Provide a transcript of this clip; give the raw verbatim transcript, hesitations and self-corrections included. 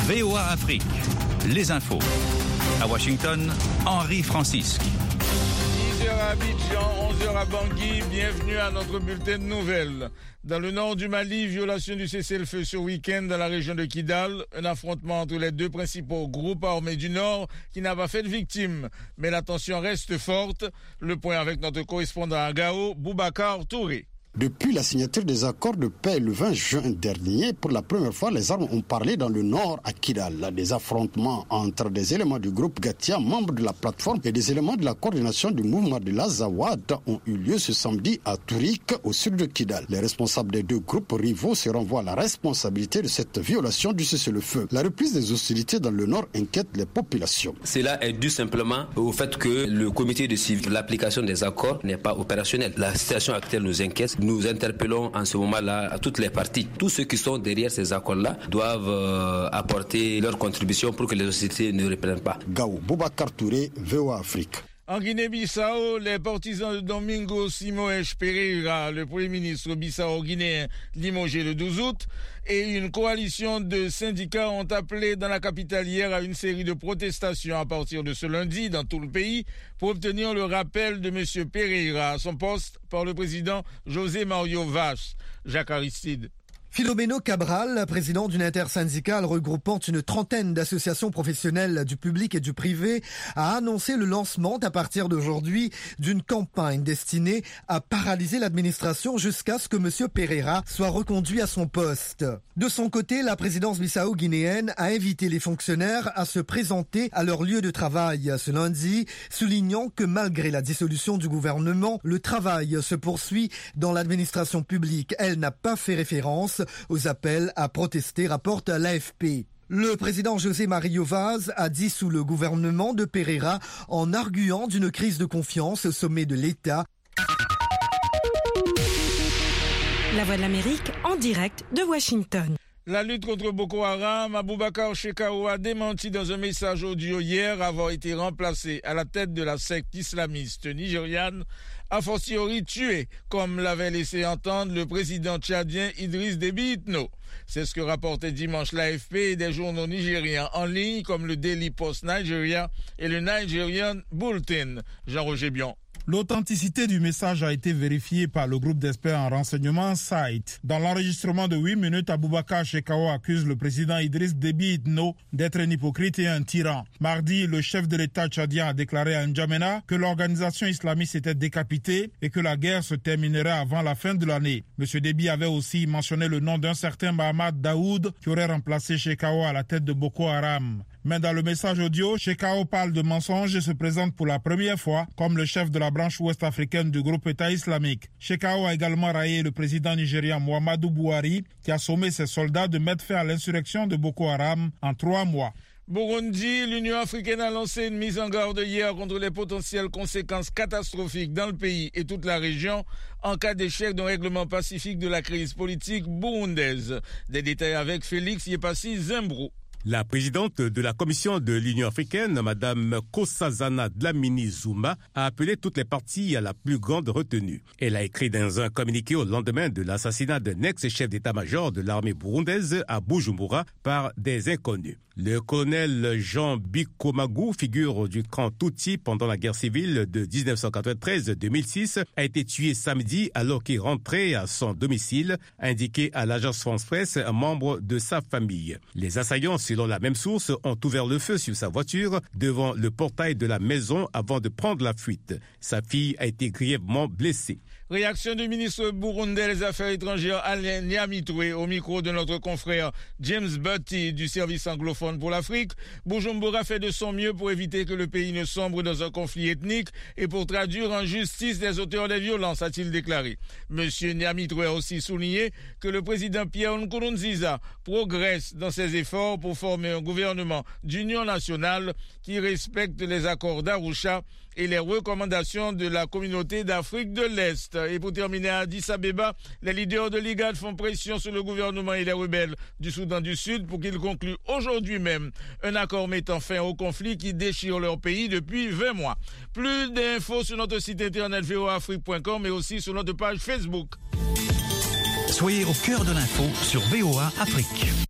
V O A Afrique, les infos. À Washington, Henri Francisque. dix heures à Abidjan, onze heures à Bangui, bienvenue à notre bulletin de nouvelles. Dans le nord du Mali, violation du cessez-le-feu ce week-end dans la région de Kidal, un affrontement entre les deux principaux groupes armés du Nord qui n'a pas fait de victimes. Mais la tension reste forte. Le point avec notre correspondant à Gao, Boubacar Touré. Depuis la signature des accords de paix le vingt juin dernier, pour la première fois, les armes ont parlé dans le nord à Kidal. Des affrontements entre des éléments du groupe Gatia, membres de la plateforme, et des éléments de la coordination du mouvement de l'Azawad ont eu lieu ce samedi à Tourik, au sud de Kidal. Les responsables des deux groupes rivaux se renvoient à la responsabilité de cette violation du cessez-le-feu. La reprise des hostilités dans le nord inquiète les populations. Cela est dû simplement au fait que le comité de suivi, l'application des accords n'est pas opérationnelle. La situation actuelle nous inquiète. Nous interpellons en ce moment-là à toutes les parties. Tous ceux qui sont derrière ces accords-là doivent euh, apporter leur contribution pour que les hostilités ne reprennent pas. Gao, Boubacar Touré, V O A Afrique. En Guinée-Bissau, les partisans de Domingo Simoes Pereira, le premier ministre bissau-guinéen limogé le douze août, et une coalition de syndicats ont appelé dans la capitale hier à une série de protestations à partir de ce lundi dans tout le pays pour obtenir le rappel de M. Pereira à son poste par le président José Mario Vaz. Jacques Aristide. Filomeno Cabral, président d'une intersyndicale regroupant une trentaine d'associations professionnelles du public et du privé, a annoncé le lancement à partir d'aujourd'hui d'une campagne destinée à paralyser l'administration jusqu'à ce que M. Pereira soit reconduit à son poste. De son côté, la présidence bissau-guinéenne a invité les fonctionnaires à se présenter à leur lieu de travail ce lundi, soulignant que malgré la dissolution du gouvernement, le travail se poursuit dans l'administration publique. Elle n'a pas fait référence aux appels à protester, rapporte l'A F P. Le président José Mario Vaz a dissous le gouvernement de Pereira en arguant d'une crise de confiance au sommet de l'État. La Voix de l'Amérique en direct de Washington. La lutte contre Boko Haram, Abubakar Shekau a démenti dans un message audio hier avoir été remplacé à la tête de la secte islamiste nigériane, a fortiori tué, comme l'avait laissé entendre le président tchadien Idriss Déby Itno. C'est ce que rapportait dimanche l'A F P et des journaux nigériens en ligne comme le Daily Post Nigeria et le Nigerian Bulletin. Jean-Roger Bion. L'authenticité du message a été vérifiée par le groupe d'experts en renseignement S I T. Dans l'enregistrement de huit minutes, Abubakar Shekau accuse le président Idriss Déby Itno d'être un hypocrite et un tyran. Mardi, le chef de l'État tchadien a déclaré à N'Djamena que l'organisation islamiste était décapitée et que la guerre se terminerait avant la fin de l'année. M. Déby avait aussi mentionné le nom d'un certain Mahamad Daoud qui aurait remplacé Shekau à la tête de Boko Haram. Mais dans le message audio, Shekau parle de mensonges et se présente pour la première fois comme le chef de la branche ouest-africaine du groupe État islamique. Shekau a également raillé le président nigérian Muhammadu Buhari qui a sommé ses soldats de mettre fin à l'insurrection de Boko Haram en trois mois. Burundi, l'Union africaine a lancé une mise en garde hier contre les potentielles conséquences catastrophiques dans le pays et toute la région en cas d'échec d'un règlement pacifique de la crise politique burundaise. Des détails avec Félix Yepassi Zimbrou. La présidente de la Commission de l'Union africaine, Mme Nkosazana Dlamini Zuma, a appelé toutes les parties à la plus grande retenue. Elle a écrit dans un communiqué au lendemain de l'assassinat d'un ex-chef d'état-major de l'armée burundaise à Bujumbura par des inconnus. Le colonel Jean Bikomagu, figure du camp Tutsi pendant la guerre civile de dix-neuf cent quatre-vingt-treize à deux mille six, a été tué samedi alors qu'il rentrait à son domicile, indiqué à l'agence France-Presse un membre de sa famille. Les assaillants, selon la même source, ont ouvert le feu sur sa voiture devant le portail de la maison avant de prendre la fuite. Sa fille a été grièvement blessée. Réaction du ministre burundais des Affaires étrangères Alain Nyamitwe au micro de notre confrère James Butty du service anglophone pour l'Afrique. Bujumbura fait de son mieux pour éviter que le pays ne sombre dans un conflit ethnique et pour traduire en justice les auteurs des violences, a-t-il déclaré. Monsieur Nyamitwe a aussi souligné que le président Pierre Nkurunziza progresse dans ses efforts pour former un gouvernement d'union nationale qui respecte les accords d'Arusha et les recommandations de la communauté d'Afrique de l'Est. Et pour terminer à Addis Abeba, les leaders de l'I G A D font pression sur le gouvernement et les rebelles du Soudan du Sud pour qu'ils concluent aujourd'hui même un accord mettant fin au conflit qui déchire leur pays depuis vingt mois. Plus d'infos sur notre site internet v o a afrique point com et aussi sur notre page Facebook. Soyez au cœur de l'info sur V O A Afrique.